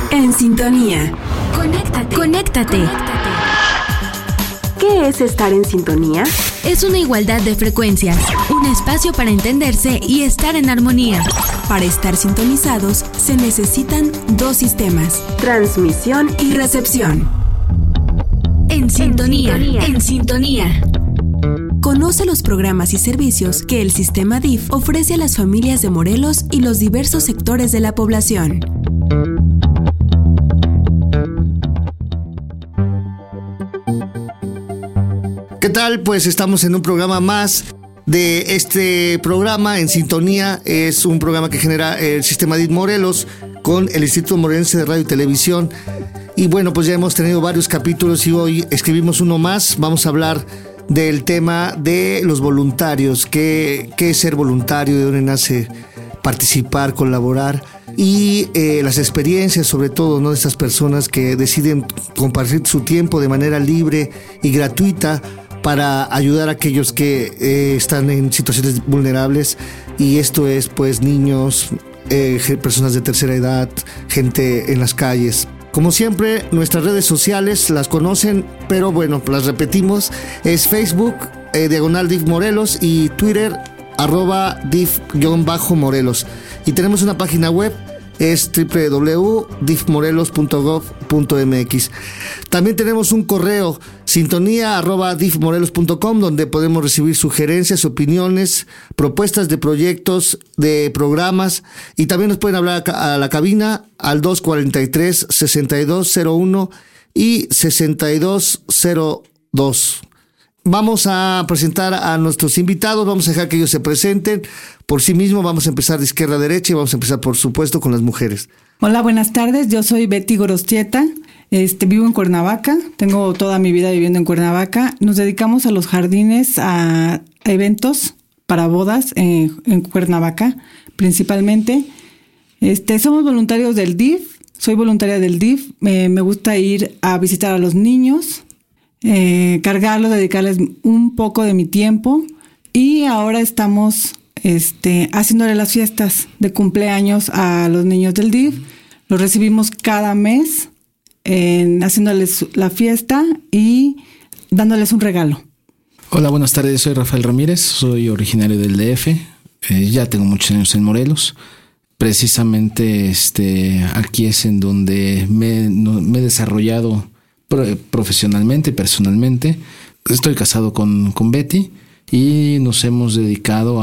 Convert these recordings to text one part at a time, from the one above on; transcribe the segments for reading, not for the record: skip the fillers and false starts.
En sintonía. Conéctate. ¿Qué es estar en sintonía? Es una igualdad de frecuencias, un espacio para entenderse y estar en armonía. Para estar sintonizados se necesitan dos sistemas: transmisión y recepción. En sintonía. Conoce los programas y servicios que el sistema DIF ofrece a las familias de Morelos y los diversos sectores de la población. ¿Qué tal? Pues estamos en un programa más de este programa En Sintonía. Es un programa que genera el sistema DIF Morelos con el Instituto Morelense de Radio y Televisión. Y bueno, pues ya hemos tenido varios capítulos y hoy escribimos uno más. Vamos a hablar del tema de los voluntarios. ¿Qué es ser voluntario? ¿De dónde nace participar, colaborar? Y las experiencias, sobre todo, ¿no?, de estas personas que deciden compartir su tiempo de manera libre y gratuita para ayudar a aquellos que están en situaciones vulnerables. Y esto es, pues, niños, personas de tercera edad, gente en las calles. Como siempre, nuestras redes sociales las conocen, pero bueno, las repetimos. Es Facebook, /DIF Morelos, y Twitter, @DIF_Morelos. Y tenemos una página web, es www.difmorelos.gov.mx. También tenemos un correo, sintonía@difmorelos.com, donde podemos recibir sugerencias, opiniones, propuestas de proyectos, de programas, y también nos pueden hablar a la cabina al 243-6201 y 6202. Vamos a presentar a nuestros invitados, vamos a dejar que ellos se presenten por sí mismos. Vamos a empezar de izquierda a derecha y vamos a empezar, por supuesto, con las mujeres. Hola, buenas tardes. Yo soy Betty Gorostieta. Vivo en Cuernavaca. Tengo toda mi vida viviendo en Cuernavaca. Nos dedicamos a los jardines, a eventos para bodas en Cuernavaca, principalmente. Somos voluntarios del DIF. Soy voluntaria del DIF. Me gusta ir a visitar a los niños, cargarlos, dedicarles un poco de mi tiempo. Y ahora estamos haciéndole las fiestas de cumpleaños a los niños del DIF. Los recibimos cada mes, haciéndoles la fiesta y dándoles un regalo. Hola, buenas tardes. Soy Rafael Ramírez, soy originario del DF. Ya tengo muchos años en Morelos. Precisamente aquí es en donde me he desarrollado profesionalmente y personalmente. Estoy casado con Betty y nos hemos dedicado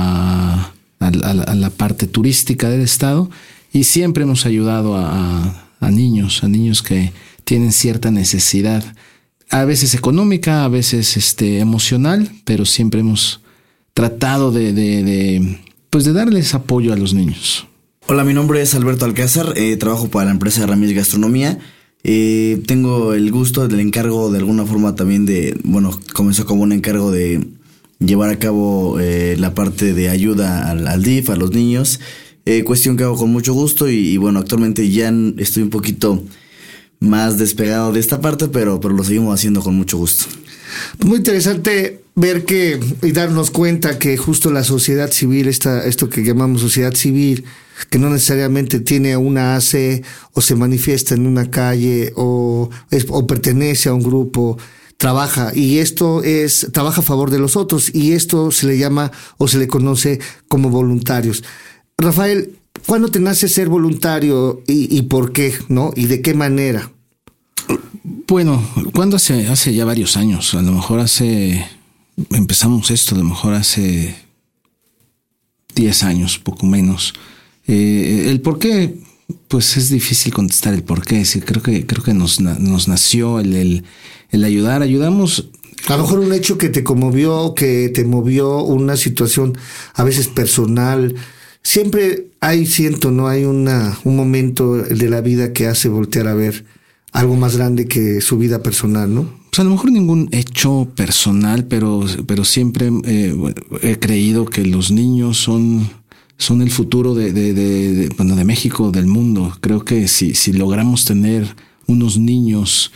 a la parte turística del estado, y siempre hemos ayudado a niños que tienen cierta necesidad, a veces económica, a veces emocional, pero siempre hemos tratado de darles apoyo a los niños. Hola, mi nombre es Alberto Alcázar, trabajo para la empresa Ramírez Gastronomía. Tengo el gusto del encargo, de alguna forma también comenzó como un encargo de llevar a cabo la parte de ayuda al DIF, a los niños, cuestión que hago con mucho gusto y bueno, actualmente ya estoy un poquito más despegado de esta parte, pero lo seguimos haciendo con mucho gusto. Muy interesante ver y darnos cuenta que justo la sociedad civil, esto que llamamos sociedad civil, que no necesariamente tiene una AC o se manifiesta en una calle o pertenece a un grupo, trabaja, y trabaja a favor de los otros, y esto se le llama o se le conoce como voluntarios. Rafael, ¿cuándo te nace ser voluntario y por qué, no? ¿Y de qué manera? Bueno, cuando hace ya varios años, a lo mejor empezamos esto, a lo mejor hace 10 años, poco menos. El por qué, pues es difícil contestar el por qué. Sí, creo que nos nació el ayudar. Ayudamos. A lo mejor un hecho que te conmovió, que te movió, una situación a veces personal. Siempre hay un momento de la vida que hace voltear a ver algo más grande que su vida personal, ¿no? Pues a lo mejor ningún hecho personal, pero siempre he creído que los niños son el futuro de México, del mundo. Creo que si logramos tener unos niños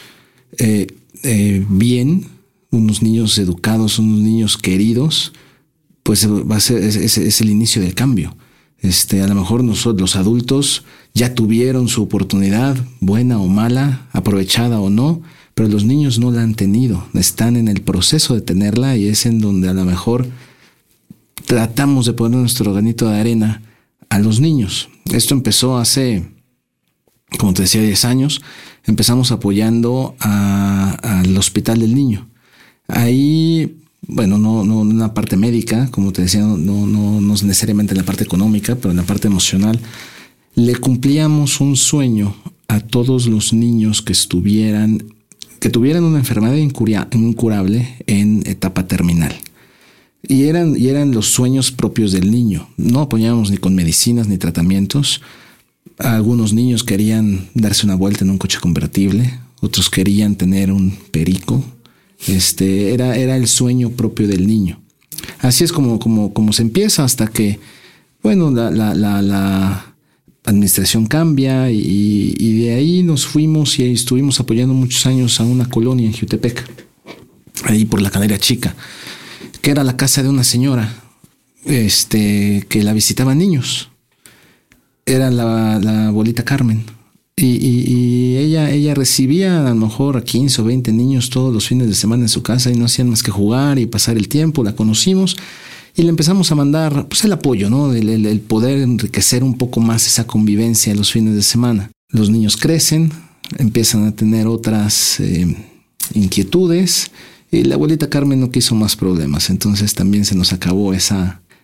bien, unos niños educados, unos niños queridos, pues va a ser es el inicio del cambio. A lo mejor nosotros los adultos ya tuvieron su oportunidad, buena o mala, aprovechada o no, pero los niños no la han tenido, están en el proceso de tenerla y es en donde a lo mejor tratamos de poner nuestro granito de arena a los niños. Esto empezó hace, como te decía, 10 años. Empezamos apoyando al Hospital del Niño. Ahí, bueno, no en la parte médica, como te decía, no necesariamente en la parte económica, pero en la parte emocional, le cumplíamos un sueño a todos los niños que tuvieran una enfermedad incurable en etapa terminal. Y eran los sueños propios del niño. No apoyábamos ni con medicinas ni tratamientos. Algunos niños querían darse una vuelta en un coche convertible, otros querían tener un perico. Era el sueño propio del niño. Así es como se empieza, hasta que, bueno, la administración cambia y de ahí nos fuimos y estuvimos apoyando muchos años a una colonia en Jiutepec, ahí por la Calera Chica, que era la casa de una señora que la visitaban niños. Era la abuelita Carmen. Y ella recibía a lo mejor a 15 o 20 niños todos los fines de semana en su casa y no hacían más que jugar y pasar el tiempo. La conocimos y le empezamos a mandar pues el apoyo, ¿no? El poder enriquecer un poco más esa convivencia los fines de semana. Los niños crecen, empiezan a tener otras inquietudes y la abuelita Carmen no quiso más problemas. Entonces también se nos acabó ese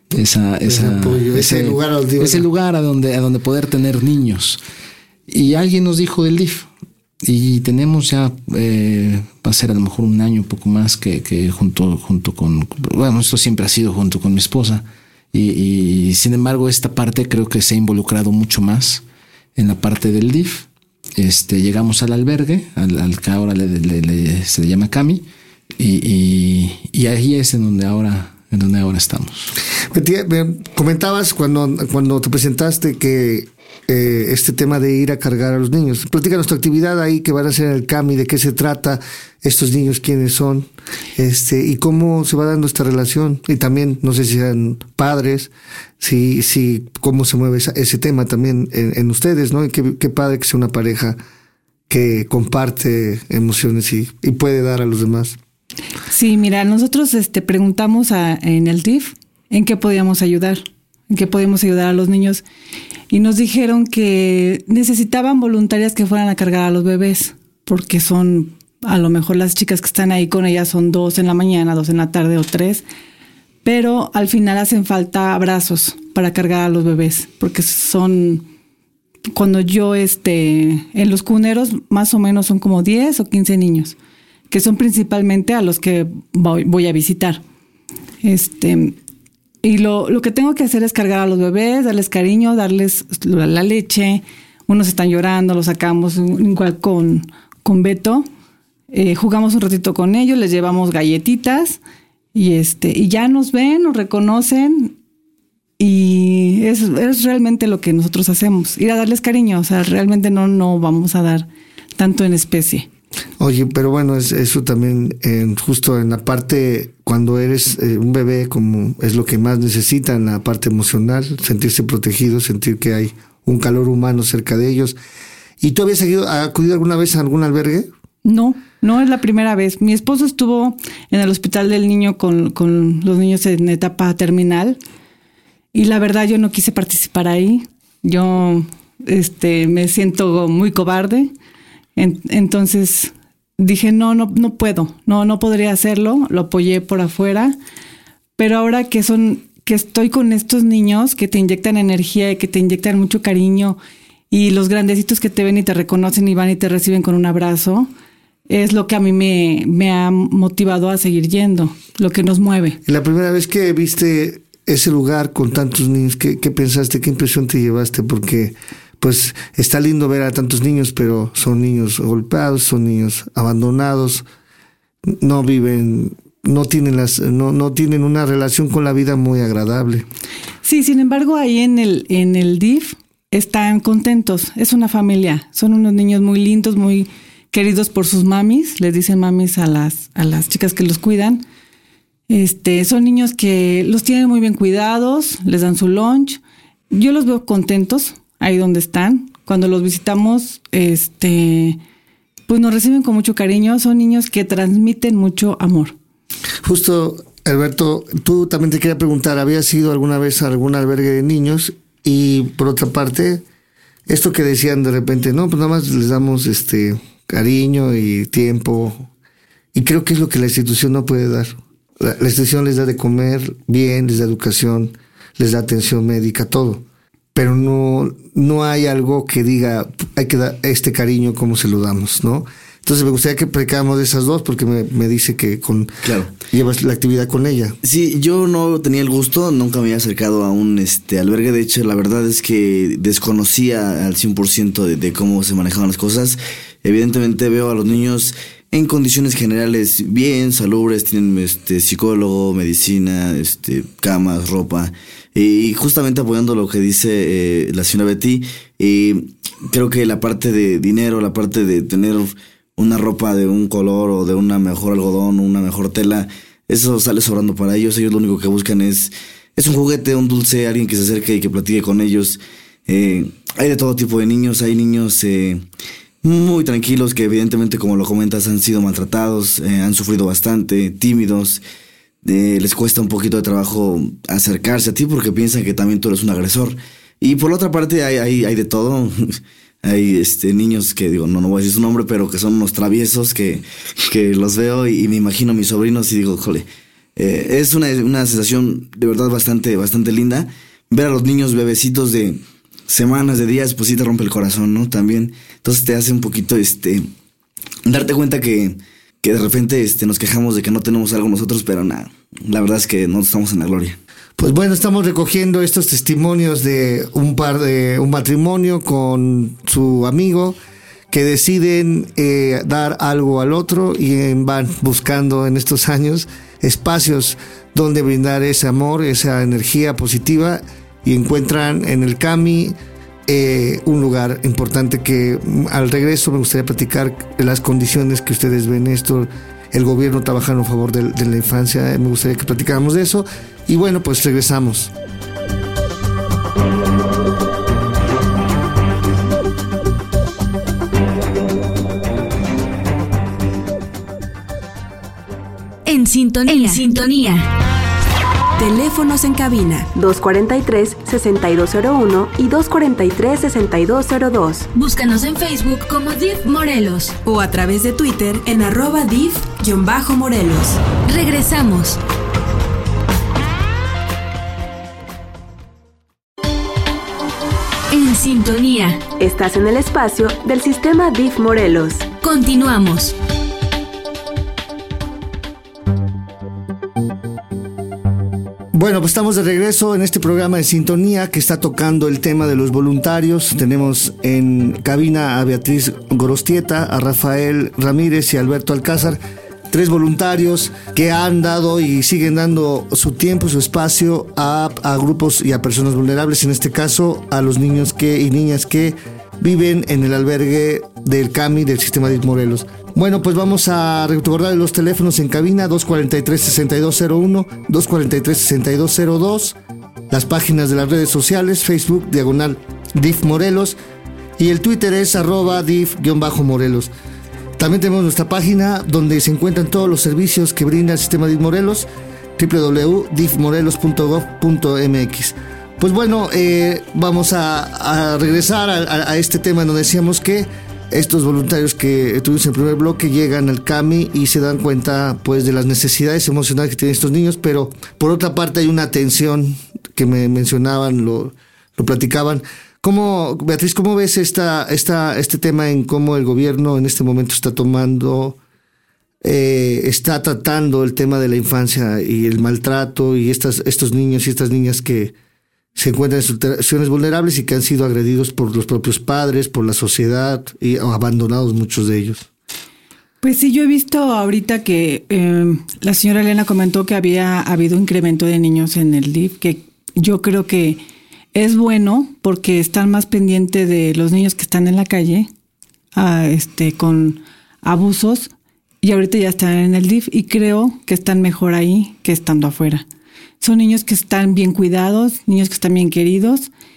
lugar a donde poder tener niños. Y alguien nos dijo del DIF y tenemos ya va a ser a lo mejor un año, un poco más que junto con, bueno, esto siempre ha sido junto con mi esposa y sin embargo esta parte creo que se ha involucrado mucho más en la parte del DIF. Llegamos al albergue, al que ahora se le llama Cami y ahí es en donde ahora estamos. Me comentabas cuando te presentaste que este tema de ir a cargar a los niños. Platícanos tu actividad ahí que van a hacer en el CAMI, de qué se trata, estos niños quiénes son, y cómo se va dando esta relación. Y también, no sé si sean padres, si cómo se mueve ese tema también en ustedes, ¿no? Y qué padre que sea una pareja que comparte emociones y puede dar a los demás. Sí, mira, nosotros preguntamos en el DIF en qué podíamos ayudar a los niños y nos dijeron que necesitaban voluntarias que fueran a cargar a los bebés porque son, a lo mejor las chicas que están ahí con ellas son 2 en la mañana, 2 en la tarde o 3, pero al final hacen falta brazos para cargar a los bebés porque son, cuando yo en los cuneros más o menos son como 10 o 15 niños que son principalmente a los que voy a visitar. Y lo que tengo que hacer es cargar a los bebés, darles cariño, darles la leche. Unos están llorando, los sacamos igual con Beto. Jugamos un ratito con ellos, les llevamos galletitas y ya nos ven, nos reconocen y es realmente lo que nosotros hacemos, ir a darles cariño. O sea, realmente no vamos a dar tanto en especie. Oye, pero bueno, eso también justo en la parte cuando eres un bebé, como es lo que más necesita en la parte emocional, sentirse protegido, sentir que hay un calor humano cerca de ellos. ¿Y tú habías acudido alguna vez a algún albergue? No es la primera vez. Mi esposo estuvo en el Hospital del Niño con los niños en etapa terminal y la verdad yo no quise participar ahí. Yo me siento muy cobarde. Entonces dije, no puedo, no podría hacerlo, lo apoyé por afuera, pero ahora que estoy con estos niños que te inyectan energía y que te inyectan mucho cariño y los grandecitos que te ven y te reconocen y van y te reciben con un abrazo, es lo que a mí me ha motivado a seguir yendo, lo que nos mueve. La primera vez que viste ese lugar con tantos niños, ¿qué pensaste? ¿Qué impresión te llevaste? Porque pues está lindo ver a tantos niños, pero son niños golpeados, son niños abandonados, no viven, no tienen una relación con la vida muy agradable. Sí, sin embargo, ahí en el DIF están contentos, es una familia, son unos niños muy lindos, muy queridos por sus mamis, les dicen mamis a las chicas que los cuidan. Son niños que los tienen muy bien cuidados, les dan su lunch, yo los veo contentos ahí donde están, cuando los visitamos, pues nos reciben con mucho cariño. Son niños que transmiten mucho amor. Justo, Alberto, tú también te quería preguntar, ¿habías ido alguna vez a algún albergue de niños? Y por otra parte, esto que decían de repente, no, pues nada más les damos cariño y tiempo. Y creo que es lo que la institución no puede dar. La institución les da de comer bien, les da educación, les da atención médica, todo. Pero no hay algo que diga, hay que dar este cariño como se lo damos, ¿no? Entonces me gustaría que platicáramos de esas dos, porque me dice que claro, llevas la actividad con ella. Sí, yo no tenía el gusto, nunca me había acercado a un albergue. De hecho, la verdad es que desconocía al 100% de cómo se manejaban las cosas. Evidentemente veo a los niños en condiciones generales bien, salubres, tienen psicólogo, medicina, camas, ropa. Y justamente apoyando lo que dice la señora Betty, creo que la parte de dinero, la parte de tener una ropa de un color o de una mejor algodón o una mejor tela, eso sale sobrando para ellos. Ellos lo único que buscan es un juguete, un dulce, alguien que se acerque y que platique con ellos. Hay de todo tipo de niños, hay niños muy tranquilos que evidentemente, como lo comentas, han sido maltratados, han sufrido bastante, tímidos. Les cuesta un poquito de trabajo acercarse a ti porque piensan que también tú eres un agresor. Y por la otra parte hay de todo. Hay niños que, no voy a decir su nombre, pero que son unos traviesos que los veo y me imagino a mis sobrinos y digo, jole, es una sensación de verdad bastante linda. Ver a los niños bebecitos de semanas, de días, pues sí te rompe el corazón, ¿no? También. Entonces te hace un poquito, darte cuenta que de repente nos quejamos de que no tenemos algo nosotros, pero nada, la verdad es que no estamos en la gloria. Pues bueno, estamos recogiendo estos testimonios de un matrimonio con su amigo que deciden dar algo al otro y van buscando en estos años espacios donde brindar ese amor, esa energía positiva, y encuentran en el CAMI un lugar importante que al regreso me gustaría platicar de las condiciones que ustedes ven esto, el gobierno trabajando a favor de la infancia. Me gustaría que platicáramos de eso. Y bueno, pues regresamos. En sintonía. Teléfonos en cabina 243-6201 y 243-6202. Búscanos en Facebook como DIF Morelos o a través de Twitter en @DIF_Morelos. Regresamos. En sintonía. Estás en el espacio del Sistema DIF Morelos. Continuamos. Bueno, pues estamos de regreso en este programa de Sintonía que está tocando el tema de los voluntarios. Tenemos en cabina a Beatriz Gorostieta, a Rafael Ramírez y a Alberto Alcázar, 3 voluntarios que han dado y siguen dando su tiempo, su espacio a grupos y a personas vulnerables, en este caso a los niños y niñas que viven en el albergue del CAMI del Sistema DIF Morelos. Bueno, pues vamos a recordar los teléfonos en cabina 243-6201, 243-6202, las páginas de las redes sociales, Facebook, /DIF Morelos, y el Twitter es @DIF_Morelos. También tenemos nuestra página donde se encuentran todos los servicios que brinda el Sistema DIF Morelos, www.difmorelos.gov.mx. Pues bueno, vamos a regresar a este tema donde decíamos que estos voluntarios que tuvimos en el primer bloque llegan al CAMI y se dan cuenta pues de las necesidades emocionales que tienen estos niños, pero por otra parte hay una atención que me mencionaban, lo platicaban. Beatriz, ¿cómo ves este tema en cómo el gobierno en este momento está tratando el tema de la infancia y el maltrato y estos niños y estas niñas que se encuentran en situaciones vulnerables y que han sido agredidos por los propios padres, por la sociedad y abandonados muchos de ellos? Pues sí, yo he visto ahorita que la señora Elena comentó que había habido incremento de niños en el DIF, que yo creo que es bueno porque están más pendientes de los niños que están en la calle con abusos, y ahorita ya están en el DIF y creo que están mejor ahí que estando afuera. Son niños que están bien cuidados, niños que están bien queridos,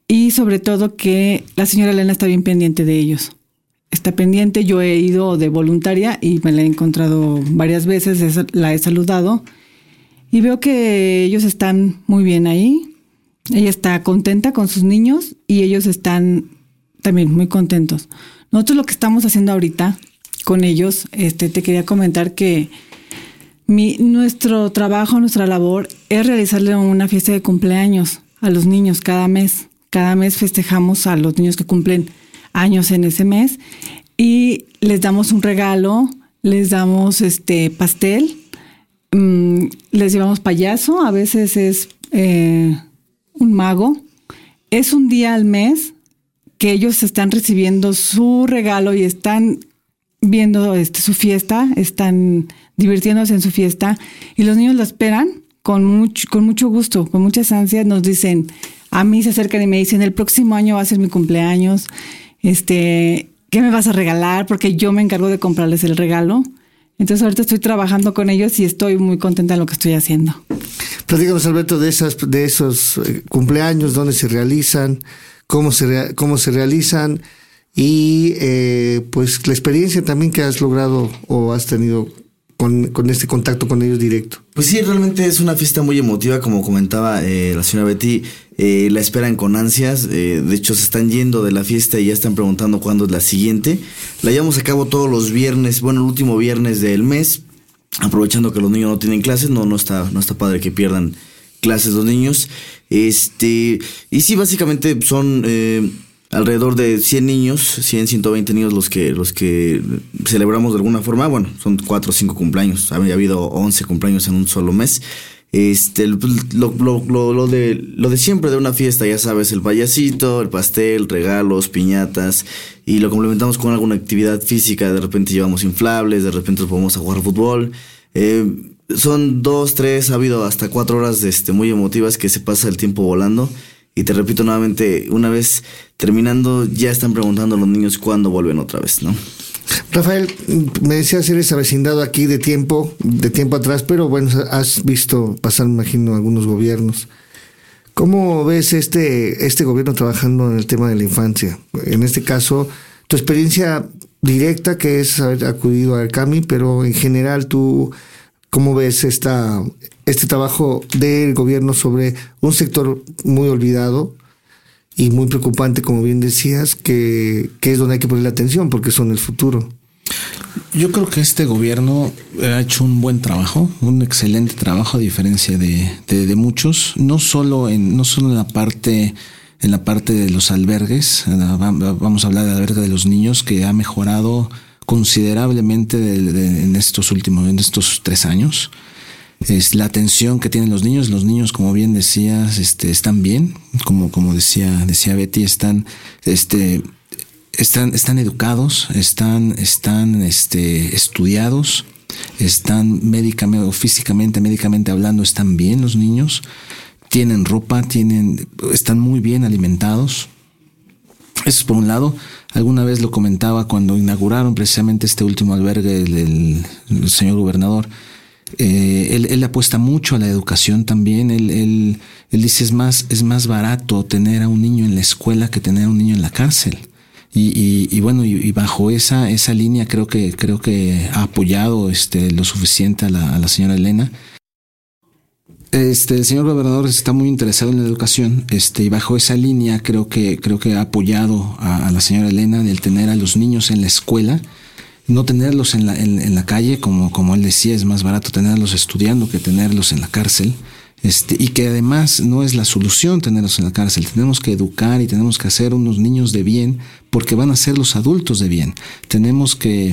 y sobre todo que la señora Elena está bien pendiente de ellos. Está pendiente, yo he ido de voluntaria y me la he encontrado varias veces, la he saludado y veo que ellos están muy bien ahí. Ella está contenta con sus niños y ellos están también muy contentos. Nosotros lo que estamos haciendo ahorita con ellos, te quería comentar que nuestro trabajo, nuestra labor es realizarle una fiesta de cumpleaños a los niños cada mes. Cada mes festejamos a los niños que cumplen años en ese mes y les damos un regalo, les damos pastel, les llevamos payaso, a veces es un mago. Es un día al mes que ellos están recibiendo su regalo y están viendo su fiesta, están divirtiéndose en su fiesta y los niños la esperan con mucho gusto, con muchas ansias. Nos dicen, a mí se acercan y me dicen, el próximo año va a ser mi cumpleaños, ¿qué me vas a regalar? Porque yo me encargo de comprarles el regalo. Entonces ahorita estoy trabajando con ellos y estoy muy contenta en lo que estoy haciendo. Platícanos, Alberto, de esos cumpleaños, dónde se realizan, cómo se realizan y pues la experiencia también que has logrado o has tenido con este contacto con ellos directo. Pues sí, realmente es una fiesta muy emotiva, como comentaba la señora Betty. La esperan con ansias, de hecho se están yendo de la fiesta y ya están preguntando cuándo es la siguiente. La llevamos a cabo todos los viernes, el último viernes del mes, aprovechando que los niños no tienen clases. No está padre que pierdan clases los niños. Y sí, básicamente son alrededor de 120 niños los que celebramos de alguna forma. Bueno, son 4 o 5 cumpleaños, había habido 11 cumpleaños en un solo mes. Lo de siempre de una fiesta, ya sabes, el payasito, el pastel, regalos, piñatas, y lo complementamos con alguna actividad física. De repente llevamos inflables, de repente nos ponemos a jugar fútbol. Son 2, 3, ha habido hasta 4 horas muy emotivas que se pasa el tiempo volando. Y te repito nuevamente, una vez terminando, ya están preguntando a los niños cuándo vuelven otra vez, ¿no? Rafael, me decías, eres avecindado aquí de tiempo atrás, pero bueno, has visto pasar, me imagino, algunos gobiernos. ¿Cómo ves este gobierno trabajando en el tema de la infancia? En este caso, tu experiencia directa, que es haber acudido al CAMI, pero en general, ¿tú cómo ves este trabajo del gobierno sobre un sector muy olvidado y muy preocupante, como bien decías, que es donde hay que poner la atención porque son el futuro? Yo creo que este gobierno ha hecho un buen trabajo, un excelente trabajo, a diferencia de muchos, no solo en la parte de los albergues. Vamos a hablar del albergue de los niños, que ha mejorado considerablemente en estos 3 años. Es la atención que tienen los niños, como bien decías, están bien, como decía Betty, están educados, están estudiados, están médicamente hablando, están bien los niños, tienen ropa, están muy bien alimentados. Eso es por un lado. Alguna vez lo comentaba cuando inauguraron precisamente este último albergue del señor gobernador. Él apuesta mucho a la educación también. Él dice es más barato tener a un niño en la escuela que tener a un niño en la cárcel. Y bajo esa línea creo que ha apoyado lo suficiente a la señora Elena. El señor gobernador está muy interesado en la educación, y bajo esa línea creo que ha apoyado a la señora Elena del tener a los niños en la escuela, no tenerlos en la calle, como él decía, es más barato tenerlos estudiando que tenerlos en la cárcel, y que además no es la solución tenerlos en la cárcel. Tenemos que educar y tenemos que hacer unos niños de bien, porque van a ser los adultos de bien. Tenemos que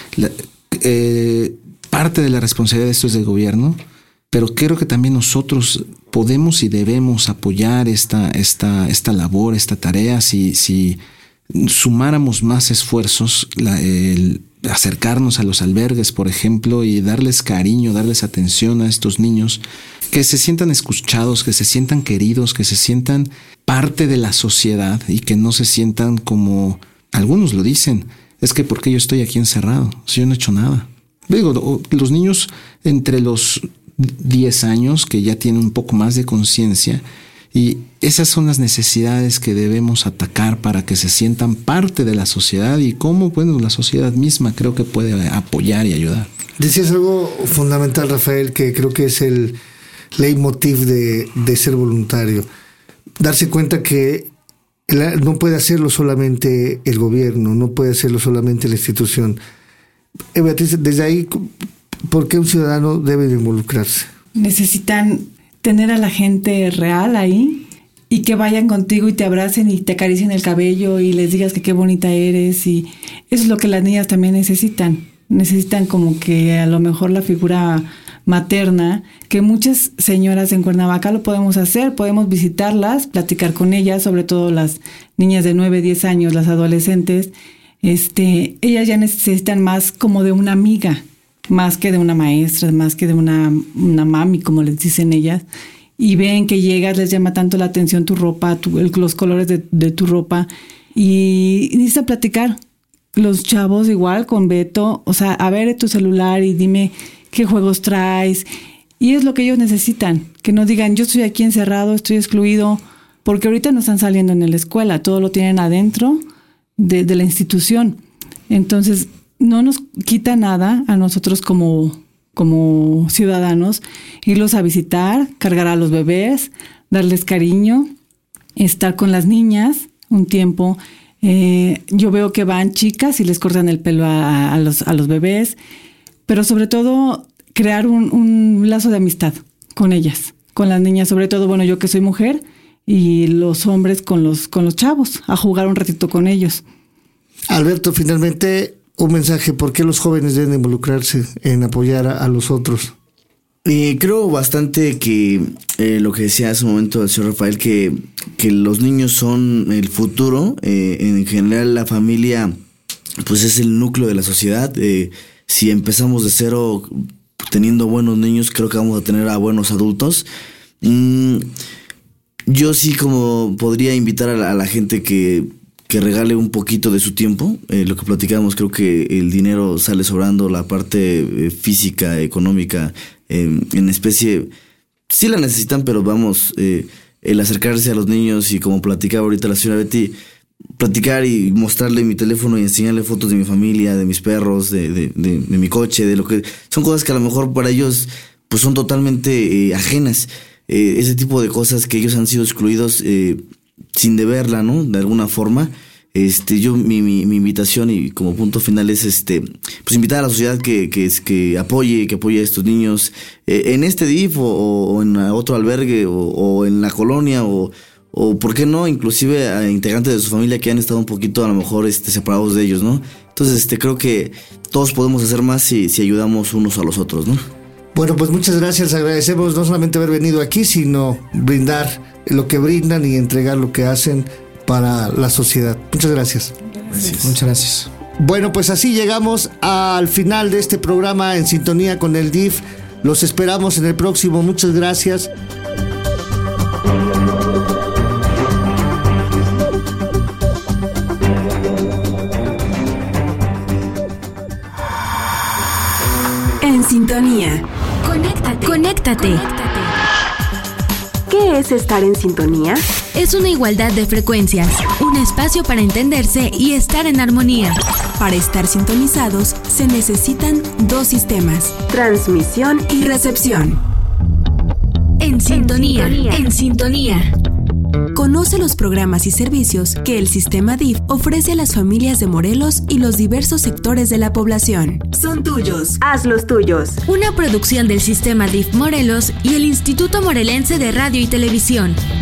parte de la responsabilidad de esto es del gobierno, pero creo que también nosotros podemos y debemos apoyar esta labor, esta tarea, si sumáramos más esfuerzos, el acercarnos a los albergues, por ejemplo, y darles cariño, darles atención a estos niños, que se sientan escuchados, que se sientan queridos, que se sientan parte de la sociedad y que no se sientan como algunos lo dicen, es que ¿por qué yo estoy aquí encerrado? Si yo no he hecho nada. Digo, los niños entre los 10 años, que ya tienen un poco más de conciencia, Y esas son las necesidades que debemos atacar para que se sientan parte de la sociedad y cómo, bueno, la sociedad misma creo que puede apoyar y ayudar. Decías algo fundamental, Rafael, que creo que es el leitmotiv de ser voluntario. Darse cuenta que no puede hacerlo solamente el gobierno, no puede hacerlo solamente la institución. Beatriz, desde ahí, ¿por qué un ciudadano debe de involucrarse? Necesitan tener a la gente real ahí y que vayan contigo y te abracen y te acaricien el cabello y les digas que qué bonita eres, y eso es lo que las niñas también necesitan como que a lo mejor la figura materna, que muchas señoras en Cuernavaca lo podemos hacer, podemos visitarlas, platicar con ellas, sobre todo las niñas de 9, 10 años, las adolescentes, ellas ya necesitan más como de una amiga, más que de una maestra, más que de una mami, como les dicen ellas, y ven que llegas, les llama tanto la atención tu ropa, los colores de tu ropa, y necesitan platicar. Los chavos igual con Beto, o sea, a ver tu celular y dime qué juegos traes, y es lo que ellos necesitan, que no digan yo estoy aquí encerrado, estoy excluido, porque ahorita no están saliendo en la escuela, todo lo tienen adentro de la institución. Entonces no nos quita nada a nosotros como ciudadanos irlos a visitar, cargar a los bebés, darles cariño, estar con las niñas un tiempo. Yo veo que van chicas y les cortan el pelo a los bebés, pero sobre todo crear un lazo de amistad con ellas, con las niñas, sobre todo, bueno, yo que soy mujer, y los hombres con los chavos, a jugar un ratito con ellos. Alberto, finalmente, un mensaje, ¿por qué los jóvenes deben involucrarse en apoyar a los otros? Creo bastante que lo que decía hace un momento el señor Rafael, que los niños son el futuro. En general la familia pues es el núcleo de la sociedad. Si empezamos de cero teniendo buenos niños, creo que vamos a tener a buenos adultos. Yo sí como podría invitar a la gente que regale un poquito de su tiempo. Lo que platicamos, creo que el dinero sale sobrando, la parte física, económica, en especie, sí la necesitan, pero vamos, el acercarse a los niños y como platicaba ahorita la señora Betty, platicar y mostrarle mi teléfono y enseñarle fotos de mi familia, de mis perros, de mi coche, de lo que son cosas que a lo mejor para ellos pues son totalmente ajenas. Ese tipo de cosas que ellos han sido excluidos sin deberla, ¿no? De alguna forma. Yo mi invitación y como punto final es pues invitar a la sociedad que apoye a estos niños en este DIF o en otro albergue o en la colonia o por qué no, inclusive a integrantes de su familia que han estado un poquito a lo mejor separados de ellos, ¿no? Entonces creo que todos podemos hacer más si ayudamos unos a los otros, ¿no? Bueno, pues muchas gracias, agradecemos no solamente haber venido aquí, sino brindar lo que brindan y entregar lo que hacen para la sociedad. Muchas gracias. Gracias. Muchas gracias. Bueno, pues así llegamos al final de este programa En Sintonía con el DIF. Los esperamos en el próximo. Muchas gracias. En Sintonía. Conéctate. ¿Qué es estar en sintonía? Es una igualdad de frecuencias, un espacio para entenderse y estar en armonía. Para estar sintonizados se necesitan dos sistemas: transmisión y recepción. En sintonía. Conoce los programas y servicios que el sistema DIF ofrece a las familias de Morelos y los diversos sectores de la población. Son tuyos. Hazlos tuyos. Una producción del sistema DIF Morelos y el Instituto Morelense de Radio y Televisión.